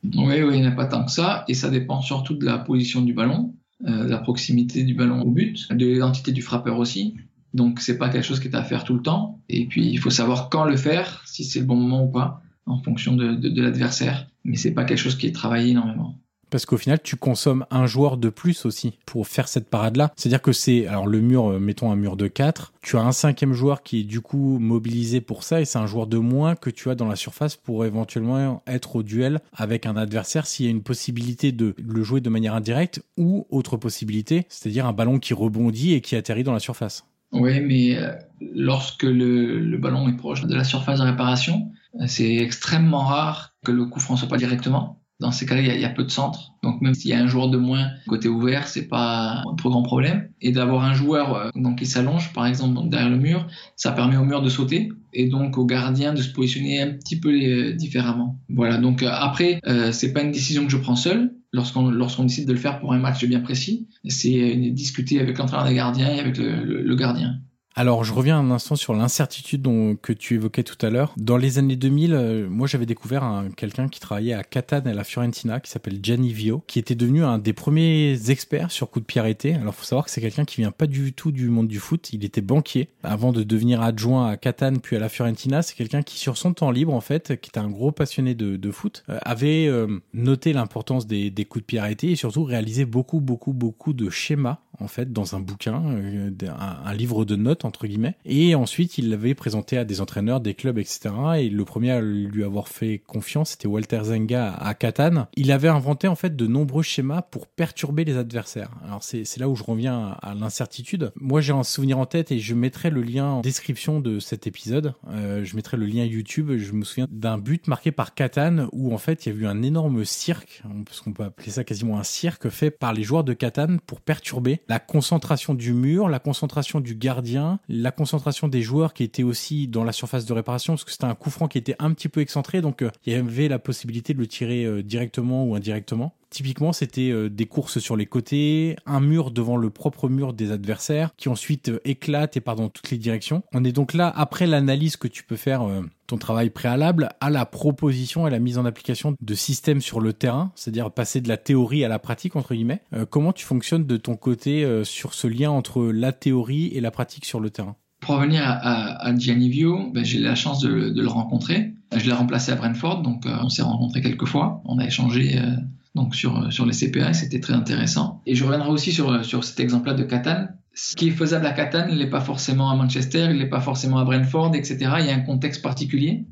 Oui, oui, il n'y en a pas tant que ça, et ça dépend surtout de la position du ballon, euh, de la proximité du ballon au but, de l'identité du frappeur aussi. Donc c'est pas quelque chose qui est à faire tout le temps. Et puis il faut savoir quand le faire, si c'est le bon moment ou pas, en fonction de, de, de l'adversaire. Mais c'est pas quelque chose qui est travaillé énormément. Parce qu'au final, tu consommes un joueur de plus aussi pour faire cette parade-là. C'est-à-dire que c'est, alors le mur, mettons un mur de quatre, tu as un cinquième joueur qui est du coup mobilisé pour ça et c'est un joueur de moins que tu as dans la surface pour éventuellement être au duel avec un adversaire s'il y a une possibilité de le jouer de manière indirecte ou autre possibilité, c'est-à-dire un ballon qui rebondit et qui atterrit dans la surface. Oui, mais euh, lorsque le, le ballon est proche de la surface de réparation, c'est extrêmement rare que le coup franc soit pas directement. Dans ces cas-là, il y, a, il y a peu de centres. Donc même s'il y a un joueur de moins côté ouvert, c'est pas un trop grand problème. Et d'avoir un joueur euh, donc, qui s'allonge, par exemple, donc, derrière le mur, ça permet au mur de sauter et donc au gardien de se positionner un petit peu euh, différemment. Voilà. Donc euh, après, euh, c'est pas une décision que je prends seul. Lorsqu'on, lorsqu'on décide de le faire pour un match bien précis, c'est euh, discuter avec l'entraîneur des gardiens et avec le, le, le gardien. Alors, je reviens un instant sur l'incertitude dont, que tu évoquais tout à l'heure. Dans les années deux mille, euh, moi, j'avais découvert un, quelqu'un qui travaillait à Catane et à la Fiorentina, qui s'appelle Gianni Vio, qui était devenu un des premiers experts sur coup de pied arrêté. Alors, faut savoir que c'est quelqu'un qui vient pas du tout du monde du foot. Il était banquier. Avant de devenir adjoint à Catane puis à la Fiorentina, c'est quelqu'un qui, sur son temps libre, en fait, qui était un gros passionné de, de foot, euh, avait euh, noté l'importance des, des coups de pied arrêtés et surtout réalisé beaucoup, beaucoup, beaucoup de schémas, en fait, dans un bouquin, euh, un, un livre de notes, entre guillemets. Et ensuite, il l'avait présenté à des entraîneurs, des clubs, et cetera. Et le premier à lui avoir fait confiance, c'était Walter Zenga à Catane. Il avait inventé, en fait, de nombreux schémas pour perturber les adversaires. Alors, c'est, c'est là où je reviens à, à l'incertitude. Moi, j'ai un souvenir en tête et je mettrai le lien en description de cet épisode. Euh, je mettrai le lien YouTube. Je me souviens d'un but marqué par Catane où, en fait, il y a eu un énorme cirque, parce qu'on peut appeler ça quasiment un cirque, fait par les joueurs de Catane pour perturber la concentration du mur, la concentration du gardien, la concentration des joueurs qui étaient aussi dans la surface de réparation, parce que c'était un coup franc qui était un petit peu excentré, donc euh, il y avait la possibilité de le tirer euh, directement ou indirectement. Typiquement, c'était euh, des courses sur les côtés, un mur devant le propre mur des adversaires, qui ensuite euh, éclate et part dans toutes les directions. On est donc là, après l'analyse que tu peux faire, euh, ton travail préalable, à la proposition et la mise en application de systèmes sur le terrain, c'est-à-dire passer de la théorie à la pratique, entre guillemets. Euh, comment tu fonctionnes de ton côté euh, sur ce lien entre la théorie et la pratique sur le terrain ? Pour revenir à, à, à Gianni Vio, ben, j'ai eu la chance de, de le rencontrer. Je l'ai remplacé à Brentford, donc euh, on s'est rencontrés quelques fois. On a échangé euh, donc sur, sur les C P A, c'était très intéressant. Et je reviendrai aussi sur, sur cet exemple-là de Catane. Ce qui est faisable à Catane, il n'est pas forcément à Manchester, il n'est pas forcément à Brentford, et cetera. Il y a un contexte particulier.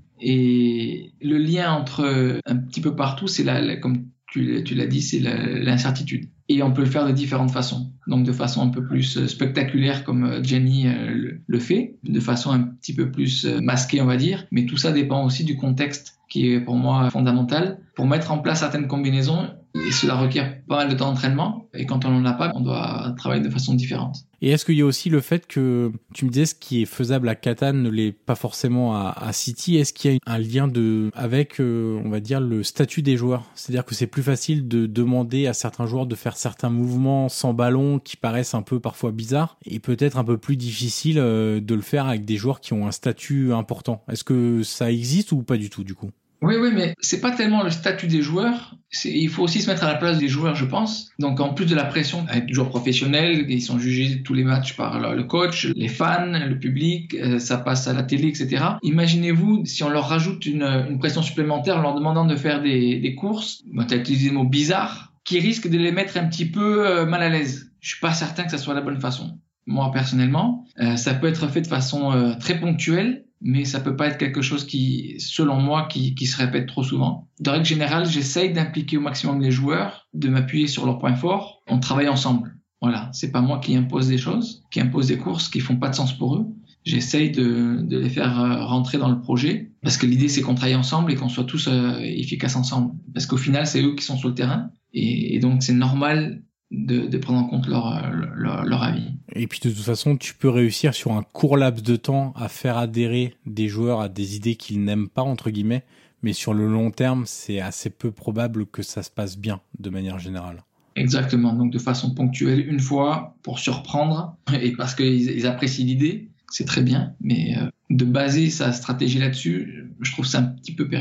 Et le lien entre un petit peu partout, c'est la, la, comme tu, tu l'as dit, c'est la, l'incertitude. Et on peut le faire de différentes façons. Donc de façon un peu plus spectaculaire comme Gianni le fait, de façon un petit peu plus masquée on va dire. Mais tout ça dépend aussi du contexte qui est pour moi fondamental. Pour mettre en place certaines combinaisons, et cela requiert pas mal de temps d'entraînement. Et quand on n'en a pas, on doit travailler de façon différente. Et est-ce qu'il y a aussi le fait que, tu me disais, ce qui est faisable à Catane ne l'est pas forcément à, à City. Est-ce qu'il y a un lien de, avec, euh, on va dire, le statut des joueurs? C'est-à-dire que c'est plus facile de demander à certains joueurs de faire certains mouvements sans ballon qui paraissent un peu parfois bizarres et peut-être un peu plus difficile euh, de le faire avec des joueurs qui ont un statut important. Est-ce que ça existe ou pas du tout, du coup? Oui, oui, mais c'est pas tellement le statut des joueurs. C'est, il faut aussi se mettre à la place des joueurs, je pense. Donc, en plus de la pression avec des joueurs professionnels, ils sont jugés tous les matchs par le coach, les fans, le public, euh, ça passe à la télé, et cetera. Imaginez-vous si on leur rajoute une, une pression supplémentaire en leur demandant de faire des, des courses, bon, t'as utilisé le mot bizarre, qui risque de les mettre un petit peu euh, mal à l'aise. Je suis pas certain que ça soit la bonne façon. Moi, personnellement, euh, ça peut être fait de façon euh, très ponctuelle, mais ça peut pas être quelque chose qui, selon moi, qui, qui se répète trop souvent. De règle générale, j'essaye d'impliquer au maximum les joueurs, de m'appuyer sur leurs points forts. On travaille ensemble. Voilà. C'est pas moi qui impose des choses, qui impose des courses qui font pas de sens pour eux. J'essaye de, de les faire rentrer dans le projet. Parce que l'idée, c'est qu'on travaille ensemble et qu'on soit tous euh, efficaces ensemble. Parce qu'au final, c'est eux qui sont sur le terrain. Et, et donc, c'est normal de, de prendre en compte leur, leur, leur avis. Et puis de toute façon, tu peux réussir sur un court laps de temps à faire adhérer des joueurs à des idées qu'ils n'aiment pas, entre guillemets, mais sur le long terme, c'est assez peu probable que ça se passe bien, de manière générale. Exactement, donc de façon ponctuelle, une fois, pour surprendre, et parce qu'ils ils apprécient l'idée, c'est très bien, mais euh, de baser sa stratégie là-dessus, je trouve ça un petit peu périlleux.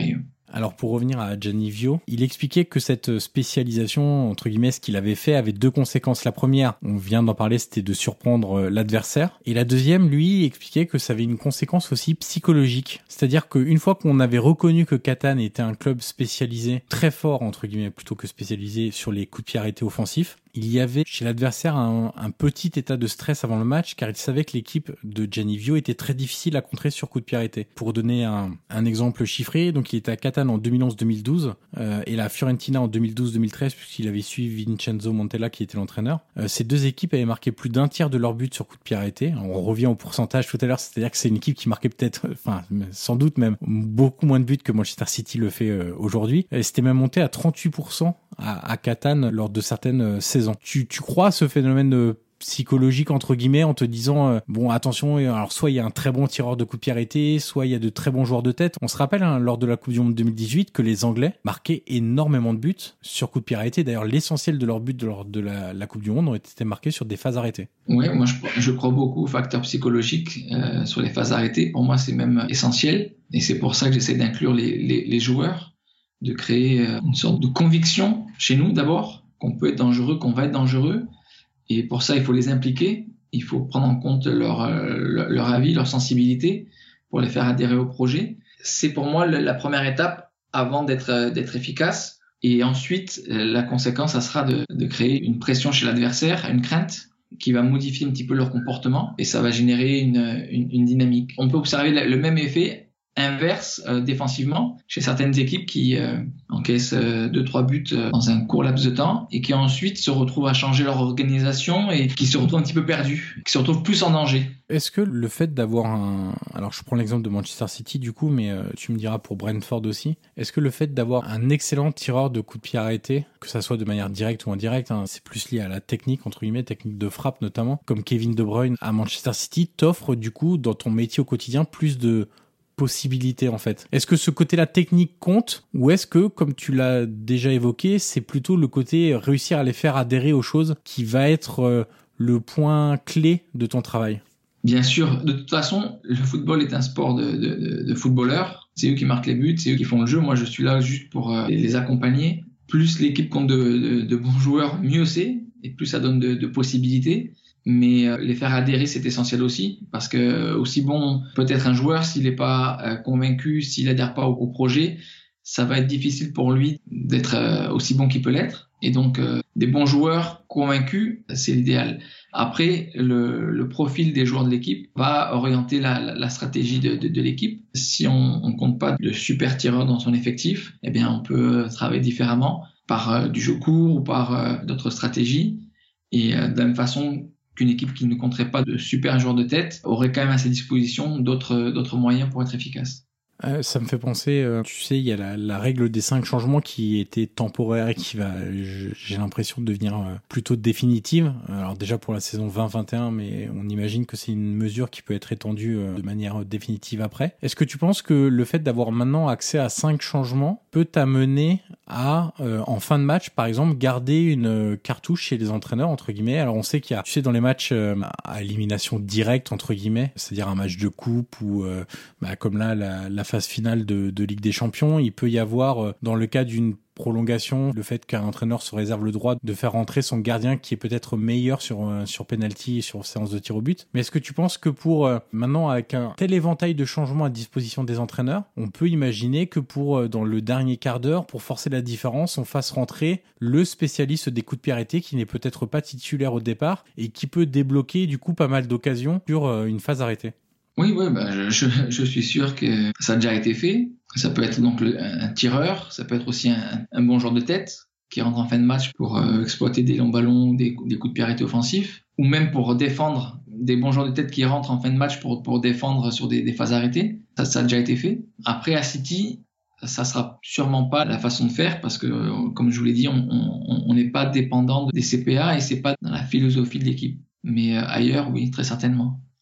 Alors pour revenir à Gianni Vio, il expliquait que cette spécialisation, entre guillemets, ce qu'il avait fait avait deux conséquences. La première, on vient d'en parler, c'était de surprendre l'adversaire. Et la deuxième, lui, expliquait que ça avait une conséquence aussi psychologique. C'est-à-dire qu'une fois qu'on avait reconnu que Catane était un club spécialisé, très fort, entre guillemets, plutôt que spécialisé sur les coups de pied arrêtés offensifs, il y avait chez l'adversaire un, un petit état de stress avant le match, car il savait que l'équipe de Gianni Vio était très difficile à contrer sur coup de pied arrêté. Pour donner un, un exemple chiffré, donc il était à Catane en deux mille onze deux mille douze euh, et la Fiorentina en deux mille douze deux mille treize, puisqu'il avait suivi Vincenzo Montella qui était l'entraîneur. Euh, ces deux équipes avaient marqué plus d'un tiers de leurs buts sur coup de pied arrêté. On revient au pourcentage tout à l'heure, c'est-à-dire que c'est une équipe qui marquait peut-être, enfin sans doute même beaucoup moins de buts que Manchester City le fait euh, aujourd'hui. Et c'était même monté à trente-huit pour cent à, à Catane lors de certaines euh, saisons. Tu, tu crois à ce phénomène de psychologique entre guillemets en te disant euh, bon attention, alors soit il y a un très bon tireur de coup de pied arrêté, soit il y a de très bons joueurs de tête. On se rappelle hein, lors de la Coupe du Monde deux mille dix-huit que les Anglais marquaient énormément de buts sur coup de pied arrêté. D'ailleurs l'essentiel de leurs buts de, lors de la, la Coupe du Monde ont été marqués sur des phases arrêtées. Oui, moi je, je crois beaucoup aux facteurs psychologiques euh, sur les phases arrêtées. Pour moi c'est même essentiel et c'est pour ça que j'essaie d'inclure les, les, les joueurs, de créer euh, une sorte de conviction chez nous d'abord qu'on peut être dangereux, qu'on va être dangereux. Et pour ça, il faut les impliquer, il faut prendre en compte leur, leur, leur avis, leur sensibilité pour les faire adhérer au projet. C'est pour moi la première étape avant d'être, d'être efficace. Et ensuite, la conséquence, ça sera de, de créer une pression chez l'adversaire, une crainte qui va modifier un petit peu leur comportement et ça va générer une, une, une dynamique. On peut observer le même effet inverse euh, défensivement chez certaines équipes qui euh, encaissent euh, deux trois buts euh, dans un court laps de temps et qui ensuite se retrouvent à changer leur organisation et qui se retrouvent un petit peu perdus, qui se retrouvent plus en danger. Est-ce que le fait d'avoir un... Alors je prends l'exemple de Manchester City du coup, mais euh, tu me diras pour Brentford aussi. Est-ce que le fait d'avoir un excellent tireur de coups de pied arrêtés, que ça soit de manière directe ou indirecte, hein, c'est plus lié à la technique, entre guillemets, technique de frappe notamment, comme Kevin De Bruyne à Manchester City, t'offre du coup dans ton métier au quotidien plus de possibilités en fait. Est-ce que ce côté-là technique compte ou est-ce que, comme tu l'as déjà évoqué, c'est plutôt le côté réussir à les faire adhérer aux choses qui va être euh, le point clé de ton travail? Bien sûr, de toute façon, le football est un sport de, de, de footballeurs. C'est eux qui marquent les buts, c'est eux qui font le jeu. Moi, je suis là juste pour euh, les accompagner. Plus l'équipe compte de, de, de bons joueurs, mieux c'est, et plus ça donne de, de possibilités. Mais euh, les faire adhérer, c'est essentiel aussi, parce que euh, aussi bon peut être un joueur, s'il n'est pas euh, convaincu, s'il adhère pas au, au projet, ça va être difficile pour lui d'être euh, aussi bon qu'il peut l'être. Et donc, euh, des bons joueurs convaincus, c'est l'idéal. Après, le, le profil des joueurs de l'équipe va orienter la, la, la stratégie de, de, de l'équipe. Si on ne compte pas de super tireurs dans son effectif, eh bien, on peut travailler différemment par euh, du jeu court ou par euh, d'autres stratégies. Et euh, de la même façon qu'une équipe qui ne compterait pas de super joueurs de tête aurait quand même à ses dispositions d'autres, d'autres moyens pour être efficace. Euh, ça me fait penser, euh, tu sais, il y a la, la règle des cinq changements qui était temporaire et qui va, j'ai l'impression, de devenir euh, plutôt définitive. Alors déjà pour la saison vingt vingt et un, mais on imagine que c'est une mesure qui peut être étendue euh, de manière définitive après. Est-ce que tu penses que le fait d'avoir maintenant accès à cinq changements peut t'amener à, euh, en fin de match, par exemple, garder une euh, cartouche chez les entraîneurs, entre guillemets? Alors on sait qu'il y a, tu sais, dans les matchs euh, à élimination directe, entre guillemets, c'est-à-dire un match de coupe ou euh, bah, comme là, la, la phase finale de, de Ligue des Champions, il peut y avoir, euh, dans le cas d'une prolongation, le fait qu'un entraîneur se réserve le droit de faire rentrer son gardien qui est peut-être meilleur sur, euh, sur penalty et sur séance de tir au but. Mais est-ce que tu penses que pour euh, maintenant, avec un tel éventail de changements à disposition des entraîneurs, on peut imaginer que pour euh, dans le dernier quart d'heure, pour forcer la différence, on fasse rentrer le spécialiste des coups de pied arrêtés qui n'est peut-être pas titulaire au départ et qui peut débloquer du coup pas mal d'occasions sur euh, une phase arrêtée? Oui, oui, bah, je, je, je suis sûr que ça a déjà été fait. Ça peut être donc le, un tireur, ça peut être aussi un, un bon joueur de tête qui rentre en fin de match pour euh, exploiter des longs ballons, des, des coups de pied arrêtés offensifs, ou même pour défendre, des bons joueurs de tête qui rentrent en fin de match pour, pour défendre sur des, des phases arrêtées. Ça, ça a déjà été fait. Après, à City, ça sera sûrement pas la façon de faire parce que, comme je vous l'ai dit, on n'est pas dépendant des C P A et c'est pas dans la philosophie de l'équipe. Mais euh, ailleurs, oui, très certainement.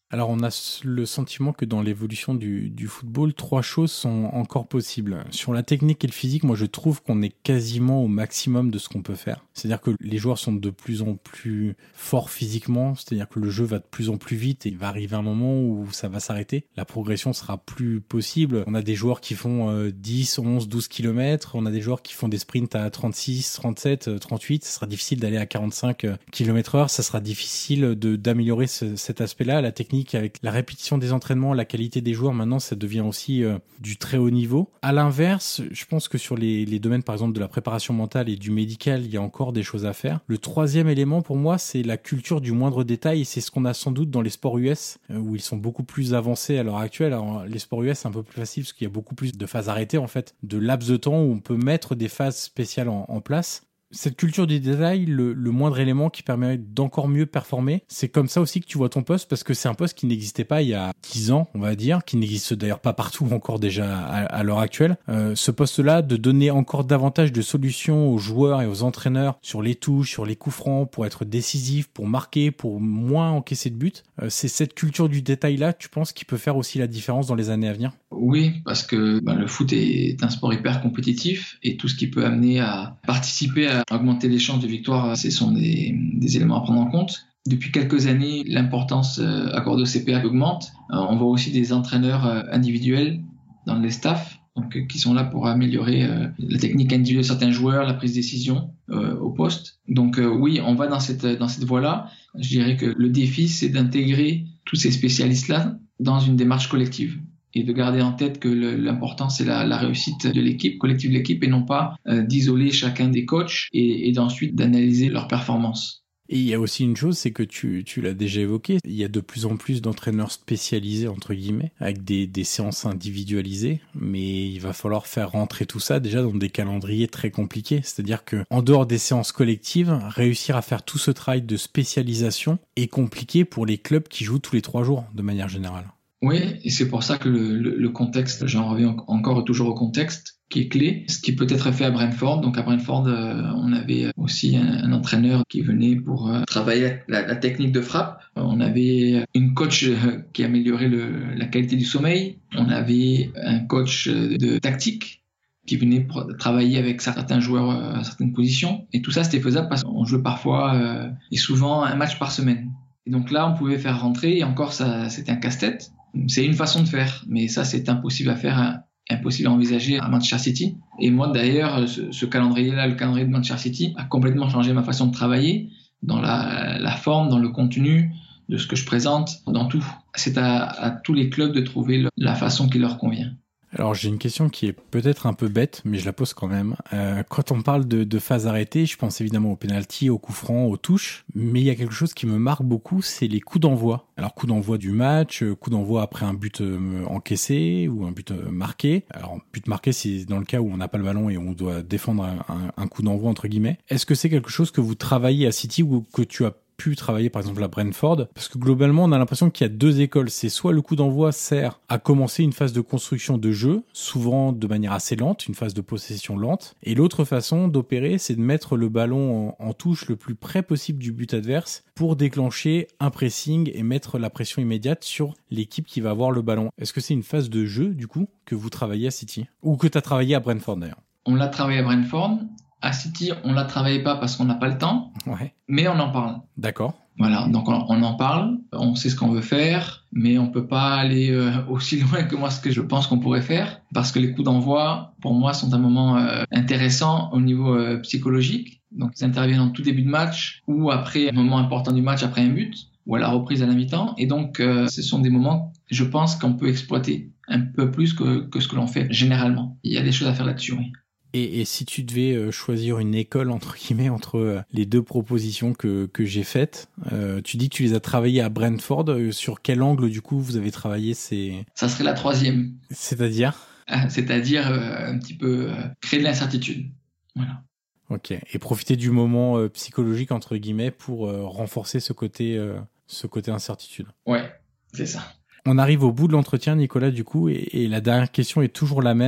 Alors on a le sentiment que dans l'évolution du, du football, trois choses sont encore possibles. Sur la technique et le physique, moi je trouve qu'on est quasiment au maximum de ce qu'on peut faire. C'est-à-dire que les joueurs sont de plus en plus forts physiquement, c'est-à-dire que le jeu va de plus en plus vite et il va arriver un moment où ça va s'arrêter. La progression sera plus possible. On a des joueurs qui font euh, dix, onze, douze kilomètres, on a des joueurs qui font des sprints à trente-six, trente-sept, trente-huit. Ça sera difficile d'aller à quarante-cinq kilomètres heure, ça sera difficile de, d'améliorer ce, cet aspect-là. La technique, avec la répétition des entraînements, la qualité des joueurs, maintenant ça devient aussi euh, du très haut niveau. À l'inverse, je pense que sur les, les domaines par exemple de la préparation mentale et du médical, il y a encore des choses à faire. Le troisième élément pour moi, c'est la culture du moindre détail, et c'est ce qu'on a sans doute dans les sports U S, euh, où ils sont beaucoup plus avancés à l'heure actuelle. Alors les sports U S c'est un peu plus facile parce qu'il y a beaucoup plus de phases arrêtées en fait, de laps de temps où on peut mettre des phases spéciales en, en place. Cette culture du détail, le, le moindre élément qui permet d'encore mieux performer, c'est comme ça aussi que tu vois ton poste, parce que c'est un poste qui n'existait pas il y a dix ans, on va dire, qui n'existe d'ailleurs pas partout encore déjà à, à l'heure actuelle. Euh, ce poste-là, de donner encore davantage de solutions aux joueurs et aux entraîneurs sur les touches, sur les coups francs, pour être décisif, pour marquer, pour moins encaisser de buts, euh, c'est cette culture du détail-là, tu penses, qui peut faire aussi la différence dans les années à venir ? Oui, parce que ben, le foot est un sport hyper compétitif et tout ce qui peut amener à participer à augmenter les chances de victoire, ce sont des, des éléments à prendre en compte. Depuis quelques années, l'importance accordée au C P A augmente. On voit aussi des entraîneurs individuels dans les staffs, donc, qui sont là pour améliorer la technique individuelle de certains joueurs, la prise de décision euh, au poste. Donc euh, oui, on va dans cette, dans cette voie-là. Je dirais que le défi, c'est d'intégrer tous ces spécialistes-là dans une démarche collective, et de garder en tête que le, l'important, c'est la, la réussite de l'équipe, collective de l'équipe, et non pas euh, d'isoler chacun des coachs et, et d'ensuite d'analyser leurs performances. Et il y a aussi une chose, c'est que tu, tu l'as déjà évoqué, il y a de plus en plus d'entraîneurs spécialisés, entre guillemets, avec des, des séances individualisées, mais il va falloir faire rentrer tout ça déjà dans des calendriers très compliqués. C'est-à-dire que en dehors des séances collectives, réussir à faire tout ce travail de spécialisation est compliqué pour les clubs qui jouent tous les trois jours, de manière générale. Oui, et c'est pour ça que le, le, le contexte, j'en reviens encore toujours au contexte, qui est clé. Ce qui peut être fait à Brentford. Donc à Brentford, euh, on avait aussi un, un entraîneur qui venait pour euh, travailler la, la technique de frappe. On avait une coach euh, qui améliorait le, la qualité du sommeil. On avait un coach de tactique qui venait pour travailler avec certains joueurs à certaines positions. Et tout ça, c'était faisable parce qu'on jouait parfois euh, et souvent un match par semaine. Et donc là, on pouvait faire rentrer, et encore, ça, c'était un casse-tête. C'est une façon de faire, mais ça, c'est impossible à faire, impossible à envisager à Manchester City. Et moi, d'ailleurs, ce, ce calendrier-là, le calendrier de Manchester City, a complètement changé ma façon de travailler, dans la, la forme, dans le contenu de ce que je présente, dans tout. C'est à, à tous les clubs de trouver le, la façon qui leur convient. Alors j'ai une question qui est peut-être un peu bête, mais je la pose quand même. Euh, quand on parle de, de phase arrêtée, je pense évidemment aux pénaltys, aux coups francs, aux touches, mais il y a quelque chose qui me marque beaucoup, c'est les coups d'envoi. Alors coup d'envoi du match, coup d'envoi après un but euh, encaissé ou un but euh, marqué. Alors but marqué, c'est dans le cas où on n'a pas le ballon et on doit défendre un, un, un coup d'envoi entre guillemets. Est-ce que c'est quelque chose que vous travaillez à City ou que tu as pu travailler par exemple à Brentford, parce que globalement on a l'impression qu'il y a deux écoles. C'est soit le coup d'envoi sert à commencer une phase de construction de jeu, souvent de manière assez lente, une phase de possession lente, et l'autre façon d'opérer, c'est de mettre le ballon en, en touche le plus près possible du but adverse pour déclencher un pressing et mettre la pression immédiate sur l'équipe qui va avoir le ballon. Est-ce que c'est une phase de jeu du coup que vous travaillez à City, ou que tu as travaillé à Brentford d'ailleurs? On l'a travaillé à Brentford. À City, on la travaille pas parce qu'on n'a pas le temps, ouais. Mais on en parle. D'accord. Voilà, donc on, on en parle, on sait ce qu'on veut faire, mais on peut pas aller euh, aussi loin que moi ce que je pense qu'on pourrait faire, parce que les coups d'envoi, pour moi, sont un moment euh, intéressant au niveau euh, psychologique. Donc ils interviennent en tout début de match ou après un moment important du match, après un but, ou à la reprise à la mi-temps. Et donc euh, ce sont des moments, je pense, qu'on peut exploiter un peu plus que, que ce que l'on fait généralement. Il y a des choses à faire là-dessus, oui. Et, et si tu devais choisir une école, entre guillemets, entre les deux propositions que, que j'ai faites, euh, tu dis que tu les as travaillées à Brentford. Sur quel angle, du coup, vous avez travaillé ces... Ça serait la troisième. C'est-à-dire ? C'est-à-dire euh, un petit peu euh, créer de l'incertitude. Voilà. Ok. Et profiter du moment euh, psychologique, entre guillemets, pour euh, renforcer ce côté, euh, ce côté incertitude. Ouais, c'est ça. On arrive au bout de l'entretien, Nicolas, du coup, et, et la dernière question est toujours la même.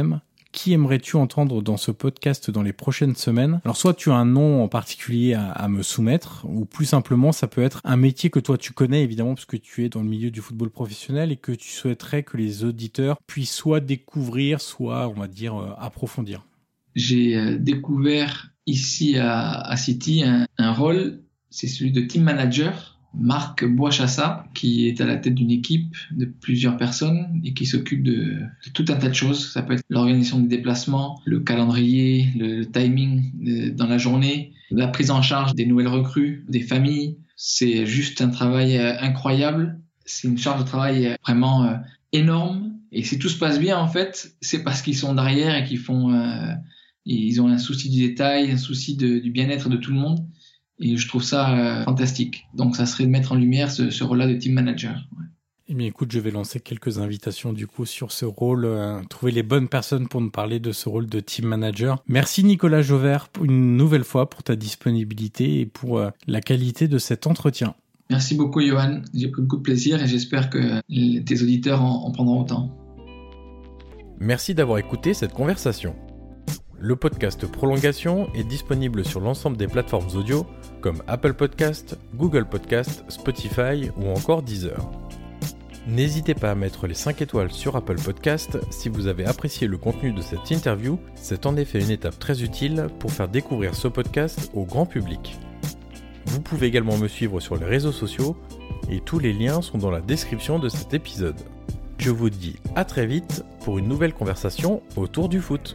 Qui aimerais-tu entendre dans ce podcast dans les prochaines semaines? Alors soit tu as un nom en particulier à, à me soumettre, ou plus simplement ça peut être un métier que toi tu connais évidemment parce que tu es dans le milieu du football professionnel et que tu souhaiterais que les auditeurs puissent soit découvrir, soit on va dire euh, approfondir. J'ai euh, découvert ici à, à City un, un rôle, c'est celui de team manager. Marc Boischassa, qui est à la tête d'une équipe de plusieurs personnes et qui s'occupe de, de tout un tas de choses. Ça peut être l'organisation des déplacements, le calendrier, le, le timing de, dans la journée, la prise en charge des nouvelles recrues, des familles. C'est juste un travail euh, incroyable. C'est une charge de travail vraiment euh, énorme. Et si tout se passe bien, en fait, c'est parce qu'ils sont derrière et qu'ils font, euh, ils ont un souci du détail, un souci de, du bien-être de tout le monde. Et je trouve ça euh, fantastique. Donc, ça serait de mettre en lumière ce, ce rôle-là de team manager. Ouais. Eh bien, écoute, je vais lancer quelques invitations du coup sur ce rôle, euh, trouver les bonnes personnes pour nous parler de ce rôle de team manager. Merci Nicolas Jauvert une nouvelle fois pour ta disponibilité et pour euh, la qualité de cet entretien. Merci beaucoup, Johan. J'ai pris beaucoup de plaisir et j'espère que tes auditeurs en, en prendront autant. Merci d'avoir écouté cette conversation. Le podcast Prolongation est disponible sur l'ensemble des plateformes audio comme Apple Podcast, Google Podcast, Spotify ou encore Deezer. N'hésitez pas à mettre les cinq étoiles sur Apple Podcast si vous avez apprécié le contenu de cette interview, c'est en effet une étape très utile pour faire découvrir ce podcast au grand public. Vous pouvez également me suivre sur les réseaux sociaux et tous les liens sont dans la description de cet épisode. Je vous dis à très vite pour une nouvelle conversation autour du foot.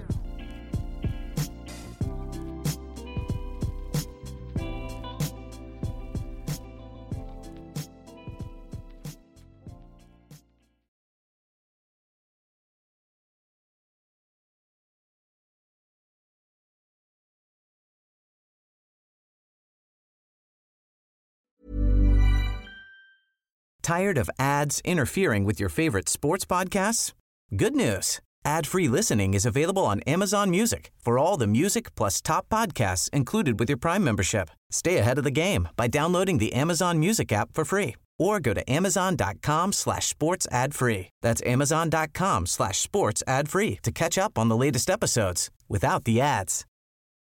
Tired of ads interfering with your favorite sports podcasts? Good news. Ad-free listening is available on Amazon Music for all the music plus top podcasts included with your Prime membership. Stay ahead of the game by downloading the Amazon Music app for free or go to amazon.com slash sports ad free. That's amazon.com slash sports ad free to catch up on the latest episodes without the ads.